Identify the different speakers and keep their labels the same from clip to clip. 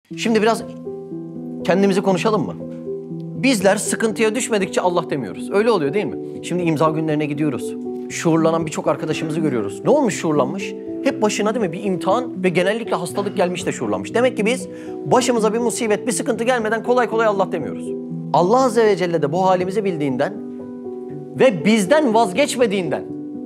Speaker 1: Şimdi biraz kendimizi konuşalım mı? Bizler sıkıntıya düşmedikçe Allah demiyoruz. Öyle oluyor değil mi? Şimdi imza günlerine gidiyoruz. Şuurlanan birçok arkadaşımızı görüyoruz. Ne olmuş şuurlanmış? Hep başına değil mi bir imtihan ve genellikle hastalık gelmiş de şuurlanmış. Demek ki biz başımıza bir musibet, bir sıkıntı gelmeden kolay kolay Allah demiyoruz. Allah Azze ve Celle de bu halimizi bildiğinden ve bizden vazgeçmediğinden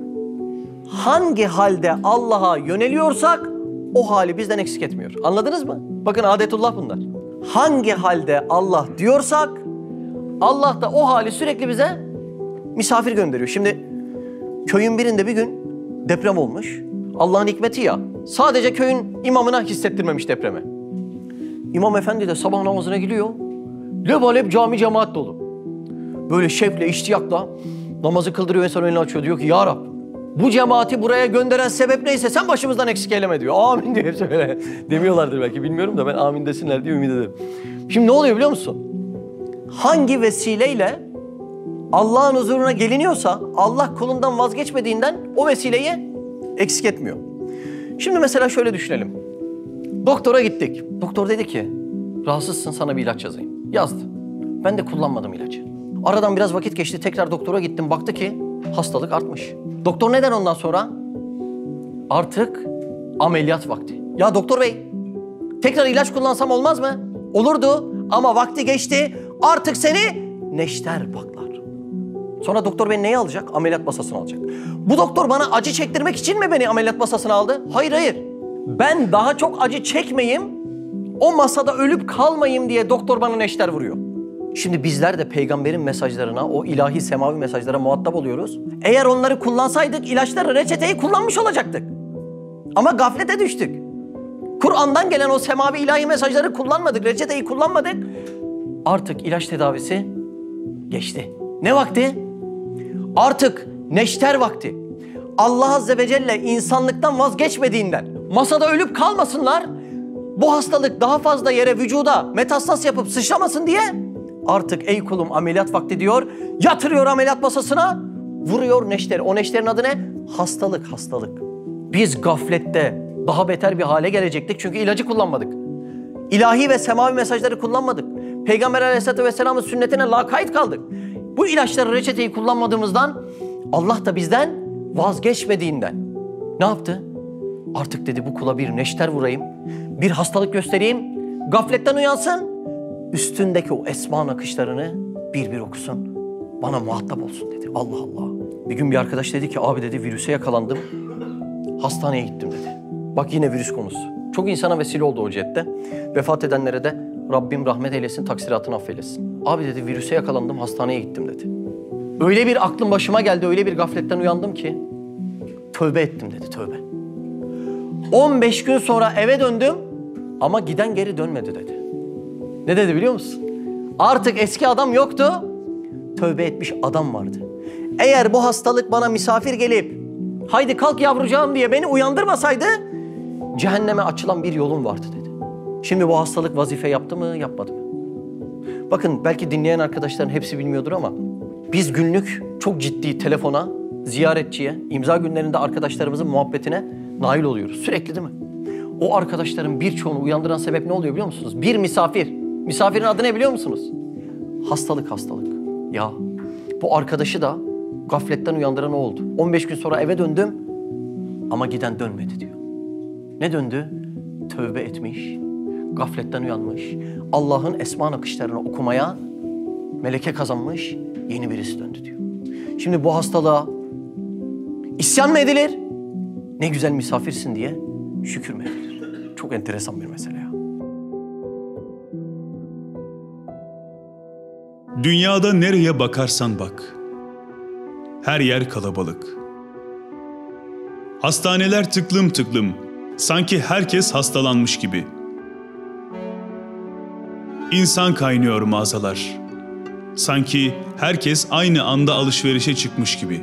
Speaker 1: hangi halde Allah'a yöneliyorsak o hali bizden eksik etmiyor. Anladınız mı? Bakın adetullah bunlar. Hangi halde Allah diyorsak Allah da o hali sürekli bize misafir gönderiyor. Şimdi köyün birinde bir gün deprem olmuş. Allah'ın hikmeti ya. Sadece köyün imamına hissettirmemiş depremi. İmam efendi de sabah namazına gidiyor. Lebalep cami cemaat dolu. Böyle şevkle, iştiyakla namazı kıldırıyor, insan önünü açıyor. Diyor ki ya Rab, bu cemaati buraya gönderen sebep neyse sen başımızdan eksik eyleme diyor. Amin diyor. Hepsi öyle demiyorlardır belki, bilmiyorum da ben amin desinler diye ümit ederim. Şimdi ne oluyor biliyor musun? Hangi vesileyle Allah'ın huzuruna geliniyorsa Allah kulundan vazgeçmediğinden o vesileyi eksik etmiyor. Şimdi mesela şöyle düşünelim. Doktora gittik. Doktor dedi ki rahatsızsın, sana bir ilaç yazayım. Yazdı. Ben de kullanmadım ilacı. Aradan biraz vakit geçti, tekrar doktora gittim. Baktı ki hastalık artmış. Doktor neden ondan sonra? Artık ameliyat vakti. Ya doktor bey, tekrar ilaç kullansam olmaz mı? Olurdu ama vakti geçti. Artık seni neşter paklar. Sonra doktor beni neye alacak? Ameliyat masasına alacak. Bu doktor bana acı çektirmek için mi beni ameliyat masasına aldı? Hayır, hayır. Ben daha çok acı çekmeyeyim, o masada ölüp kalmayayım diye doktor bana neşter vuruyor. Şimdi bizler de peygamberin mesajlarına, o ilahi semavi mesajlara muhatap oluyoruz. Eğer onları kullansaydık ilaçları, reçeteyi kullanmış olacaktık. Ama gaflete düştük. Kur'an'dan gelen o semavi ilahi mesajları kullanmadık, reçeteyi kullanmadık. Artık ilaç tedavisi geçti. Ne vakti? Artık neşter vakti. Allah Azze ve Celle insanlıktan vazgeçmediğinden, masada ölüp kalmasınlar, bu hastalık daha fazla yere, vücuda metastas yapıp sıçramasın diye artık ey kulum ameliyat vakti diyor, yatırıyor ameliyat masasına, vuruyor neşteri. O neşterin adı ne? Hastalık, hastalık. Biz gaflette daha beter bir hale gelecektik çünkü ilacı kullanmadık. İlahi ve semavi mesajları kullanmadık. Peygamber Aleyhisselatü Vesselam'ın sünnetine lakayt kaldık. Bu ilaçları, reçeteyi kullanmadığımızdan Allah da bizden vazgeçmediğinden ne yaptı? Artık dedi bu kula bir neşter vurayım, bir hastalık göstereyim, gafletten uyansın, üstündeki o esma nakışlarını bir bir okusun, bana muhatap olsun dedi. Allah Allah. Bir gün bir arkadaş dedi ki abi dedi virüse yakalandım, hastaneye gittim dedi. Bak yine virüs konusu. Çok insana vesile oldu o cihette. Vefat edenlere de Rabbim rahmet eylesin, taksiratını affeylesin. Abi dedi virüse yakalandım, hastaneye gittim dedi. Öyle bir aklım başıma geldi, öyle bir gafletten uyandım ki tövbe ettim dedi, tövbe. 15 gün sonra eve döndüm ama giden geri dönmedi dedi. Ne dedi biliyor musun? Artık eski adam yoktu, tövbe etmiş adam vardı. Eğer bu hastalık bana misafir gelip haydi kalk yavrucağım diye beni uyandırmasaydı cehenneme açılan bir yolum vardı dedi. Şimdi bu hastalık vazife yaptı mı, yapmadı mı? Bakın belki dinleyen arkadaşların hepsi bilmiyordur ama biz günlük çok ciddi telefona, ziyaretçiye, imza günlerinde arkadaşlarımızın muhabbetine nail oluyoruz. Sürekli değil mi? O arkadaşların birçoğunu uyandıran sebep ne oluyor biliyor musunuz? Bir misafir. Misafirin adı ne biliyor musunuz? Hastalık, hastalık. Ya bu arkadaşı da gafletten uyandıran o oldu. 15 gün sonra eve döndüm ama giden dönmedi diyor. Ne döndü? Tövbe etmiş, gafletten uyanmış, Allah'ın esma nakışlarını okumaya meleke kazanmış, yeni birisi döndü diyor. Şimdi bu hastalığa isyan mı edilir? Ne güzel misafirsin diye şükür mü edilir? Çok enteresan bir mesele ya.
Speaker 2: Dünyada nereye bakarsan bak, her yer kalabalık. Hastaneler tıklım tıklım, sanki herkes hastalanmış gibi. İnsan kaynıyor mağazalar, sanki herkes aynı anda alışverişe çıkmış gibi.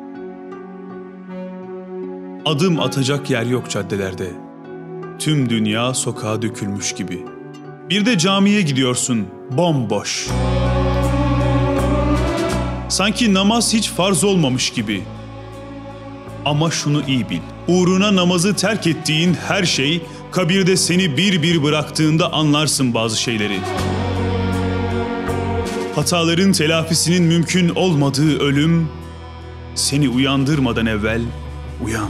Speaker 2: Adım atacak yer yok caddelerde, tüm dünya sokağa dökülmüş gibi. Bir de camiye gidiyorsun, bomboş. Sanki namaz hiç farz olmamış gibi. Ama şunu iyi bil, uğruna namazı terk ettiğin her şey Kabirde seni bir bir bıraktığında anlarsın bazı şeyleri. Hataların telafisinin mümkün olmadığı ölüm, seni uyandırmadan evvel uyan.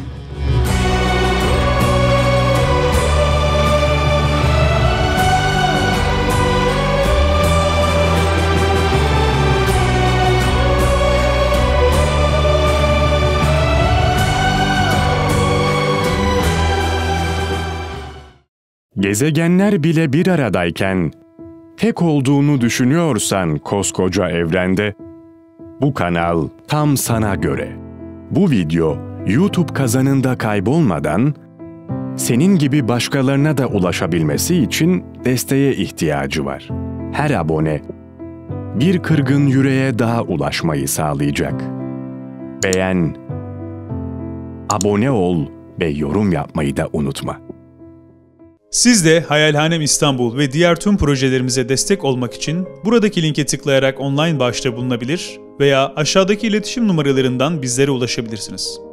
Speaker 3: Gezegenler bile bir aradayken, tek olduğunu düşünüyorsan koskoca evrende, bu kanal tam sana göre. Bu video YouTube kazanında kaybolmadan, senin gibi başkalarına da ulaşabilmesi için desteğe ihtiyacı var. Her abone, bir kırgın yüreğe daha ulaşmayı sağlayacak. Beğen, abone ol ve yorum yapmayı da unutma.
Speaker 2: Siz de Hayalhanem İstanbul ve diğer tüm projelerimize destek olmak için buradaki linke tıklayarak online bağışta bulunabilir veya aşağıdaki iletişim numaralarından bizlere ulaşabilirsiniz.